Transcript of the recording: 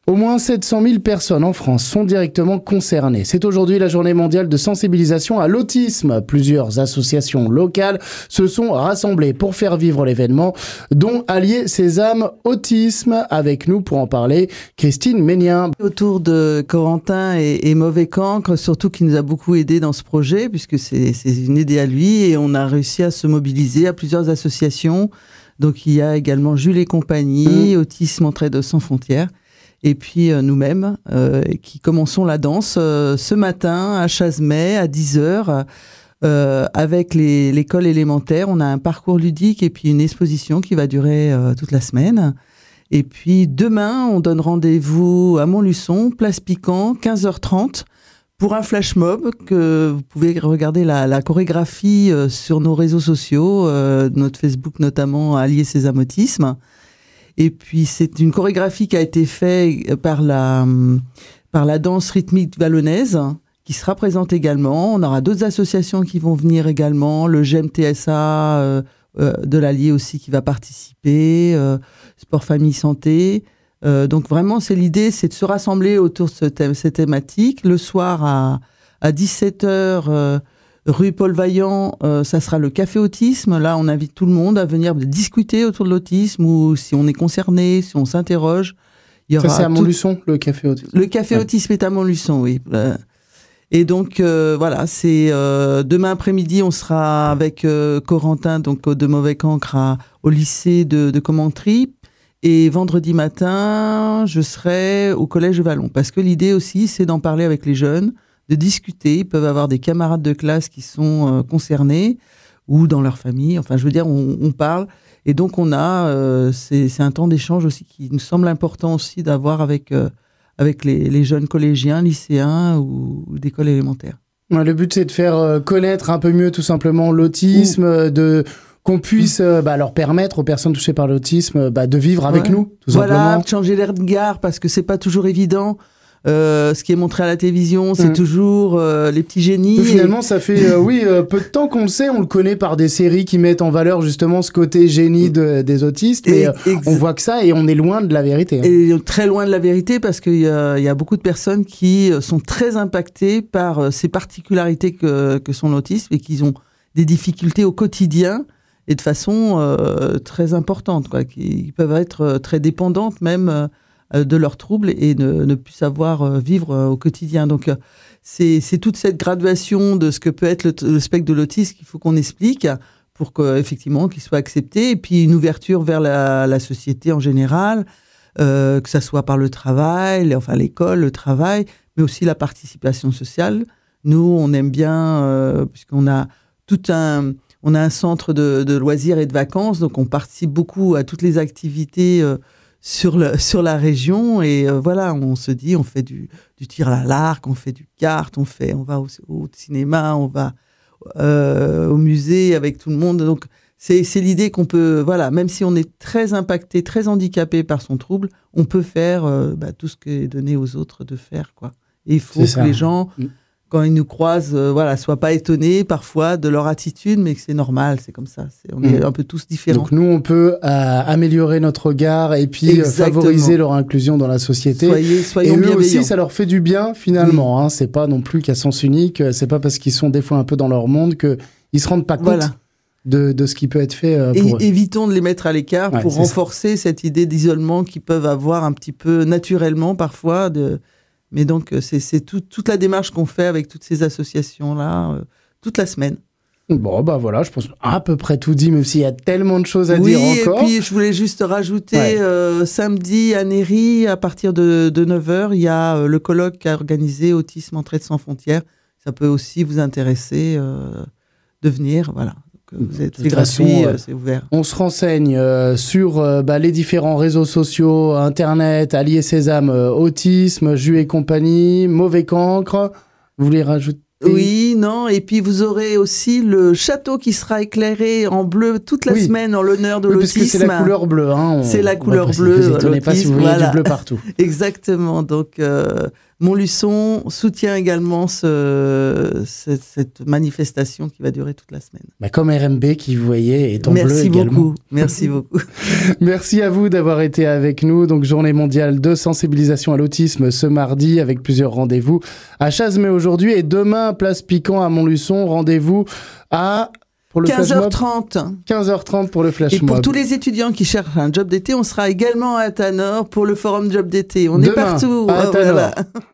Au moins 700 000 personnes en France sont directement concernées. C'est aujourd'hui la journée mondiale de sensibilisation à l'autisme. Plusieurs associations locales se sont rassemblées pour faire vivre l'événement, dont Allier ses âmes autisme. Avec nous pour en parler, Christine Ménien. Autour de Corentin et Mauvais Cancre, surtout qui nous a beaucoup aidé dans ce projet, puisque c'est une idée à lui, et on a réussi à se mobiliser à plusieurs associations. Donc il y a également Jules et compagnie, Autisme Entraide sans frontières. Et puis nous-mêmes qui commençons la danse ce matin à Chazemais à 10h avec l'école élémentaire. On a un parcours ludique et puis une exposition qui va durer toute la semaine. Et puis demain, on donne rendez-vous à Montluçon, Place Piquant, 15h30 pour un flash mob que vous pouvez regarder la chorégraphie sur nos réseaux sociaux, notre Facebook notamment, Allier ses âmes autisme. Et puis, c'est une chorégraphie qui a été faite par la danse rythmique vallonnaise, qui sera présente également. On aura d'autres associations qui vont venir également. Le GEM TSA de l'Allier aussi qui va participer. Sport Famille Santé. Donc, vraiment, l'idée, c'est de se rassembler autour de cette thématique. Le soir, à 17h, rue Paul Vaillant, ça sera le Café Autisme. Là, on invite tout le monde à venir discuter autour de l'autisme ou si on est concerné, si on s'interroge. Ça, c'est à Montluçon, le Café Autisme. Le Café Autisme est à Montluçon, oui. Et donc, voilà, c'est demain après-midi, on sera avec Corentin, donc de Mauvais Cancre, au lycée de Commentry. Et vendredi matin, je serai au Collège de Vallon. Parce que l'idée aussi, c'est d'en parler avec les jeunes, de discuter. Ils peuvent avoir des camarades de classe qui sont concernés ou dans leur famille. Enfin, je veux dire, on parle. Et donc, on a... c'est un temps d'échange aussi qui nous semble important aussi d'avoir avec les jeunes collégiens, lycéens ou d'école élémentaire. Le but, c'est de faire connaître un peu mieux tout simplement l'autisme, qu'on puisse leur permettre aux personnes touchées par l'autisme de vivre avec nous, tout simplement. Voilà, changer l'air de gare, parce que c'est pas toujours évident. Ce qui est montré à la télévision, c'est toujours les petits génies. Finalement, ça fait peu de temps qu'on le sait. On le connaît par des séries qui mettent en valeur justement ce côté génie des autistes. Mais on voit que ça et on est loin de la vérité. Et très loin de la vérité parce qu'il y a beaucoup de personnes qui sont très impactées par ces particularités que sont l'autisme et qui ont des difficultés au quotidien et de façon très importante, quoi, qui peuvent être très dépendantes même de leurs troubles et ne plus savoir vivre au quotidien. Donc, c'est toute cette graduation de ce que peut être le spectre de l'autisme qu'il faut qu'on explique pour qu'effectivement, qu'il soit accepté. Et puis, une ouverture vers la société en général, que ça soit par le travail, enfin l'école, le travail, mais aussi la participation sociale. Nous, on aime bien, puisqu'on a on a un centre de loisirs et de vacances, donc on participe beaucoup à toutes les activités sur la région et voilà, on se dit, on fait du tir à l'arc, on fait du kart, on va au cinéma, on va au musée avec tout le monde. Donc c'est l'idée qu'on peut, voilà, même si on est très impacté, très handicapé par son trouble, on peut faire tout ce qui est donné aux autres de faire, quoi. Et il faut que les gens, quand ils nous croisent, soient pas étonnés parfois de leur attitude, mais que c'est normal, c'est comme ça. On est un peu tous différents. Donc nous, on peut améliorer notre regard et puis favoriser leur inclusion dans la société. Soyons et eux bienveillants. aussi, ça leur fait du bien finalement. Hein. C'est pas non plus qu'à sens unique. C'est pas parce qu'ils sont des fois un peu dans leur monde qu'ils se rendent pas compte de ce qui peut être fait pour eux. Évitons de les mettre à l'écart pour renforcer cette idée d'isolement qu'ils peuvent avoir un petit peu naturellement parfois. Mais donc, c'est toute la démarche qu'on fait avec toutes ces associations-là, toute la semaine. Bon, voilà, je pense à peu près tout dit, même s'il y a tellement de choses à dire encore. Oui, et puis je voulais juste rajouter, samedi à Néry, à partir de 9h, il y a le colloque qu'a organisé Autisme Entraide sans frontières. Ça peut aussi vous intéresser de venir, voilà. C'est gratuit, c'est ouvert. On se renseigne sur les différents réseaux sociaux, Internet, Allier ses âmes, Autisme, Jus et compagnie, Mauvais Cancre. Vous voulez rajouter ? Oui, non, et puis vous aurez aussi le château qui sera éclairé en bleu toute la semaine en l'honneur de l'autisme. Parce que c'est la couleur bleue. Hein, c'est la couleur bleue. Vous n'étonnez pas si vous voyez du bleu partout. Exactement, donc Montluçon soutient également cette manifestation qui va durer toute la semaine. Comme RMB qui, vous voyez, est en bleu également. Merci beaucoup. Merci à vous d'avoir été avec nous. Donc, journée mondiale de sensibilisation à l'autisme ce mardi avec plusieurs rendez-vous à Chazemais aujourd'hui et demain, place Piquant à Montluçon. Rendez-vous à... Pour le 15h30. 15h30 pour le flash mob. Et pour tous les étudiants qui cherchent un job d'été, on sera également à Tanor pour le forum job d'été. On est partout. À Tanor. Voilà.